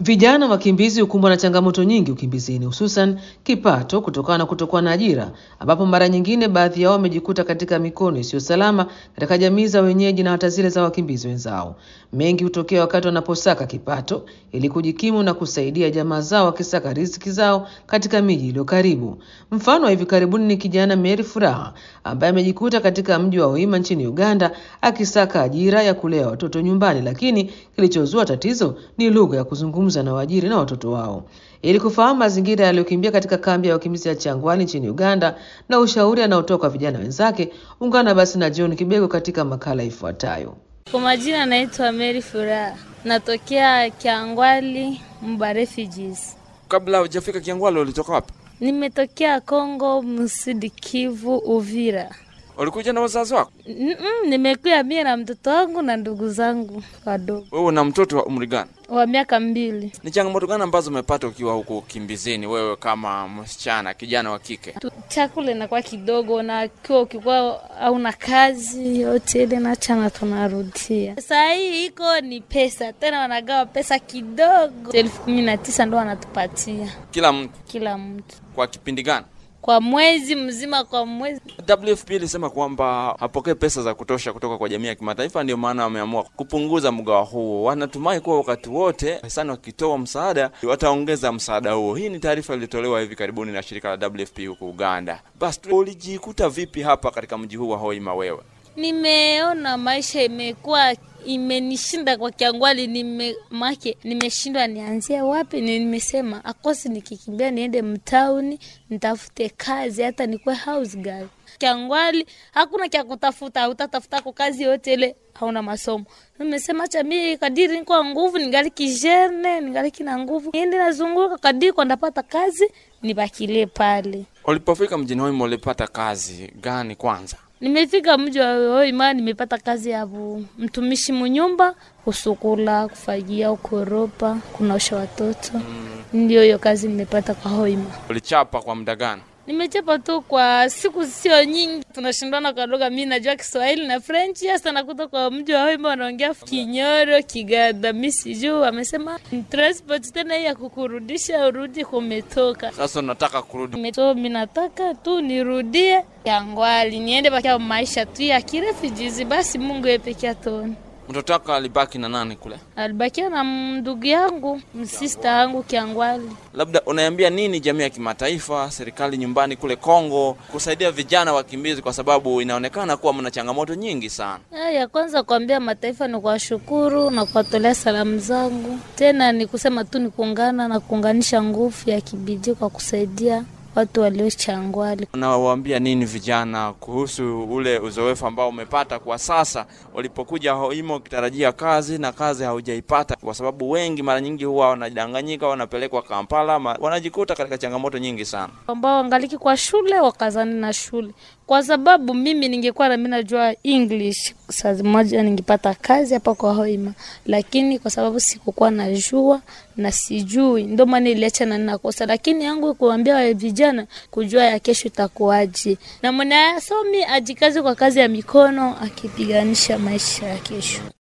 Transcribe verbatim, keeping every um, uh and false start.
Vijana wakimbizi hukumbwa na changamoto nyingi ukimbizini, hususan kipato kutokana na kutokuwa na ajira, ambapo mara nyingine baadhi yao wamejikuta katika mikono isiyo salama katika jamii za wenyeji na hata zile za wakimbizi wenzao. Mengi hutokea wakati wanaposaka kipato ili kujikimu na kusaidia jamaa zao wakisaka riziki zao katika miji iliyo karibu. Mfano wa hivi karibuni ni kijana Mary Furaha ambaye amejikuta katika mji wa Hoima nchini Uganda akisaka ajira ya kulea watoto nyumbani, lakini kilichozua tatizo ni lugha ya kuzungumza na waajiri na watoto wao. Ili kufahamu mazingira yaliyokimbia katika kambi ya wakimbizi ya Changwali nchini Uganda na ushauri anaotoa kwa vijana wenzake, ungana basi na John Kibego katika makala ifuatayo. Kwa majina naitwa Mary Furaha. Natokea Changwali, Mba Refugees. Kabla hujafika Changwali ulitoka wapi? Nimetokea Kongo, Msidi Kivu, Uvira. Ulikuja na wazazi wako? Mm, nimekuja mimi na mtoto wangu na ndugu zangu wadogo. Wewe una mtoto wa umri gani? Wa miaka mbili. Ni changamoto gani ambazo umepata ukiwa huko kimbizini wewe kama msichana, kijana wa kike? Chakula inakuwa kidogo na kwa ukikuwa hauna kazi yote ile na chana tunarudia. Sasa hii iko ni pesa, tena wanagawa pesa kidogo. elfu kumi na tisa ndo wanatupatia. Kila mtu? Kila mtu. Kwa kipindi gani? Kwa mwezi mzima, kwa mwezi. W F P ilisema kwamba hapokee pesa za kutosha kutoka kwa jamii ya kimataifa, ndio maana wameamua kupunguza mgao huo. Wanatumai kuwa wakati wote sana wakitoa msaada wataongeza msaada huo. Hii ni taarifa iliyotolewa hivi karibuni na shirika la W F P huko Uganda. Basi ulijikuta vipi hapa katika mji huu wa Hoima wewe? Nimeona maisha imekuwa imenishinda kwa Changwali, nimemake nimeshindwa nianzie wapi. Nimesema akosi nikikimbia niende mtauni nitafute kazi, hata nikuwe house girl. Changwali hakuna kia kutafuta, utatafuta kwa kazi yote ile hauna masomo. Nimesema acha mimi kadiri niko nguvu, ningali kijene, ningali kina nguvu, niende nazunguka kadiri kwa ndapata kazi nibakile pale. Ulipofika mjini Hoima ulipata kazi gani kwanza? Nimefika mji wa Hoima nimepata kazi ya mtumishi mnyumba, kusukula, kufagia, ukoropa, kunaosha watoto. Mm. Ndio hiyo kazi nimepata kwa Hoima. Ulichapa kwa muda gani? Nimechapa tu kwa siku sio nyingi. Tunashindana kwa lugha, mimi najua Kiswahili na French. Sasa nakuta kwa mji wa Hoima wanaongea Kinyoro, Kiganda, mimi sijui. Amesema transport tena ya kukurudisha urudi kumetoka. Sasa unataka kurudi? Nimetoka, mimi nataka tu nirudie Changwali, niende baki maisha tu ya kirefugees. Basi Mungu yepekea toni. Mtoto wako alibaki na nani kule? Alibaki na ndugu yangu, msister yangu Changwali. Labda unaiambia nini jamii ya kimataifa, serikali nyumbani kule Kongo kusaidia vijana wakimbizi, kwa sababu inaonekana kuwa mna changamoto nyingi sana? Ya kwanza kuambia mataifa ni kuwashukuru na kuwatolea salamu zangu. Tena ni kusema tu ni kuungana na kuunganisha nguvu ya kibidii kwa kusaidia watu walio Changwali. Unawaambia nini vijana kuhusu ule uzoefu ambao umepata kwa sasa walipokuja Hoima ukitarajia kazi na kazi haujaipata? Kwa sababu wengi mara nyingi huwa wanadanganyika, wanapelekwa Kampala, wanajikuta katika changamoto nyingi sana. Ambao wangaliki kwa shule wakazani na shule. Kwa sababu mimi ningekuwa na mimi najua English, saa moja ningepata kazi hapa kwa Hoima, lakini kwa sababu sikukuwa najua na sijui, ndio maana niliacha na ninakosa. Lakini yangu kuambia vijana kujua ya kesho itakuaje, na mwana somi ajikaze kwa kazi ya mikono akipiganisha maisha ya kesho.